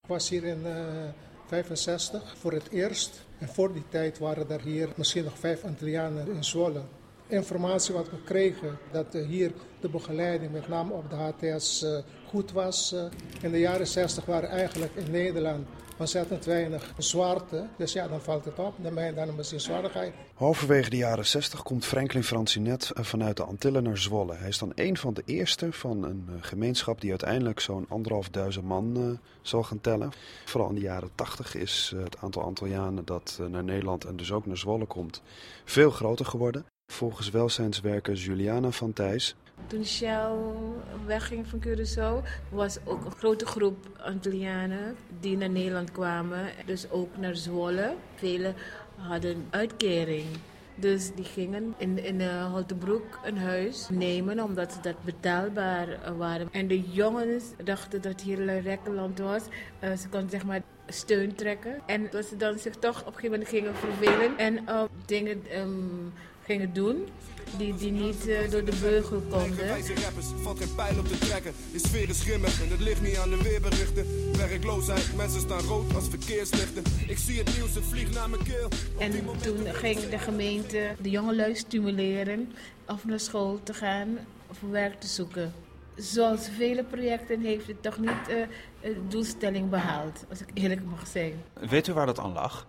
was hier in 1965 voor het eerst. En voor die tijd waren er hier misschien nog 5 Antillianen in Zwolle. Informatie wat we kregen, dat hier de begeleiding met name op de HTS goed was. In de jaren 60 waren eigenlijk in Nederland ontzettend weinig zwarte. Dus ja, dan valt het op. Dan ben je dan misschien zwaardigheid. Halverwege de jaren 60 komt Franklin Francinet vanuit de Antillen naar Zwolle. Hij is dan een van de eerste van een gemeenschap die uiteindelijk zo'n 1500 man zal gaan tellen. Vooral in de jaren 80 is het aantal Antillianen dat naar Nederland en dus ook naar Zwolle komt veel groter geworden. Volgens welzijnswerker Juliana van Thijs. Toen Shell wegging van Curaçao was ook een grote groep Antillianen die naar Nederland kwamen. Dus ook naar Zwolle. Velen hadden uitkering. Dus die gingen in Holtebroek een huis nemen omdat ze dat betaalbaar waren. En de jongens dachten dat hier een rekkenland was. Ze konden zeg maar steun trekken. En dat ze dan zich toch op een gegeven moment gingen vervelen en dingen gingen doen die niet door de beugel konden. Rappers, valt geen pijl op te trekken. De sfeer is schimmig en het ligt niet aan de weerberichten. Werkloosheid, mensen staan rood als verkeerslichten. Ik zie het nieuws, het vliegt naar mijn keel. En toen ging de gemeente de jongelui stimuleren om naar school te gaan of werk te zoeken. Zoals vele projecten heeft het toch niet de doelstelling behaald, als ik eerlijk mag zijn. Weet u waar dat aan lag?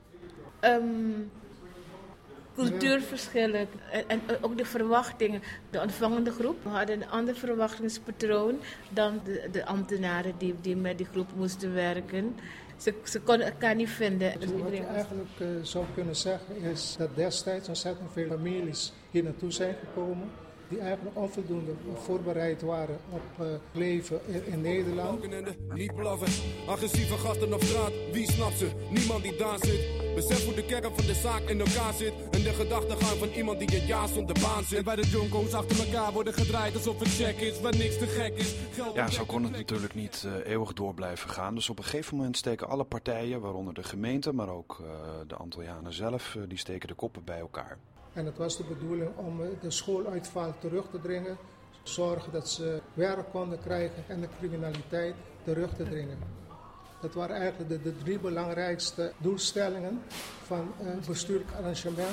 Cultuurverschillen en ook de verwachtingen. De ontvangende groep hadden een ander verwachtingspatroon dan de ambtenaren die met die groep moesten werken. Ze konden elkaar niet vinden. Dus wat je eigenlijk zou kunnen zeggen is dat destijds ontzettend veel families hier naartoe zijn gekomen die eigenlijk onvoldoende voorbereid waren op leven in Nederland. Niet blaffen, agressieve gasten op straat, wie snapt ze? Niemand die daar zit. Besef hoe de kern van de zaak in elkaar zit. En de gedachtegang van iemand die het jaar zonder baan zit. En bij de jonko's achter elkaar worden gedraaid alsof het check is, waar niks te gek is. Ja, zo kon het natuurlijk niet eeuwig door blijven gaan. Dus op een gegeven moment steken alle partijen, waaronder de gemeente, maar ook de Antillianen zelf, die steken de koppen bij elkaar. En het was de bedoeling om de schooluitval terug te dringen, zorgen dat ze werk konden krijgen en de criminaliteit terug te dringen. Dat waren eigenlijk de 3 belangrijkste doelstellingen van het bestuurlijk arrangement.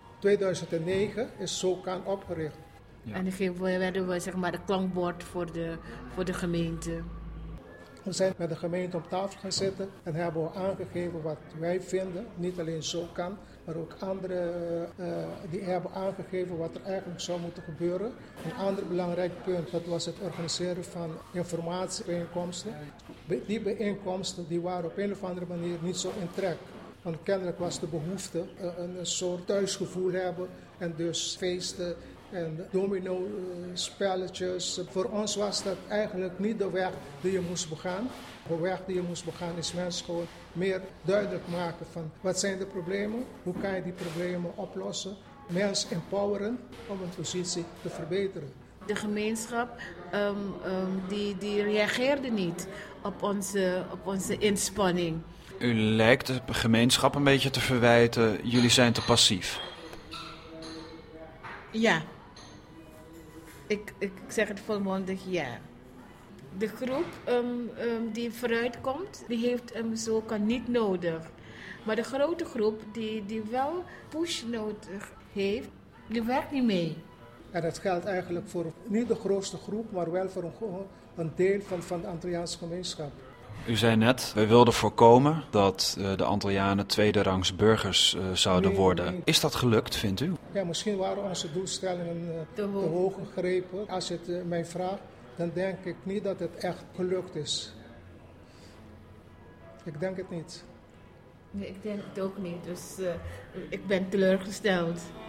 2009 is SOCAN opgericht. Ja. En dan werden we zeg maar de klankbord voor de gemeente. We zijn met de gemeente op tafel gaan zitten en hebben we aangegeven wat wij vinden. Niet alleen SOCAN, maar ook anderen die hebben aangegeven wat er eigenlijk zou moeten gebeuren. Een ander belangrijk punt, dat was het organiseren van informatiebijeenkomsten. Die bijeenkomsten die waren op een of andere manier niet zo in trek. Want kennelijk was de behoefte een soort thuisgevoel hebben en dus feesten en domino-spelletjes. Voor ons was dat eigenlijk niet de weg die je moest begaan. De weg die je moest begaan is mensen gewoon meer duidelijk maken van wat zijn de problemen, hoe kan je die problemen oplossen. Mensen empoweren om een positie te verbeteren. De gemeenschap die reageerde niet op onze inspanning. U lijkt de gemeenschap een beetje te verwijten, jullie zijn te passief. Ja. Ik zeg het volmondig ja. De groep die vooruit komt, die heeft SOCAN niet nodig. Maar de grote groep die wel push nodig heeft, die werkt niet mee. En dat geldt eigenlijk voor niet de grootste groep, maar wel voor een deel van de Antilliaanse gemeenschap. U zei net, wij wilden voorkomen dat de Antillianen tweederangs burgers zouden worden. Nee. Is dat gelukt, vindt u? Ja, misschien waren onze doelstellingen te hoog gegrepen. Als je het mij vraagt, dan denk ik niet dat het echt gelukt is. Ik denk het niet. Nee, ik denk het ook niet. Dus ik ben teleurgesteld.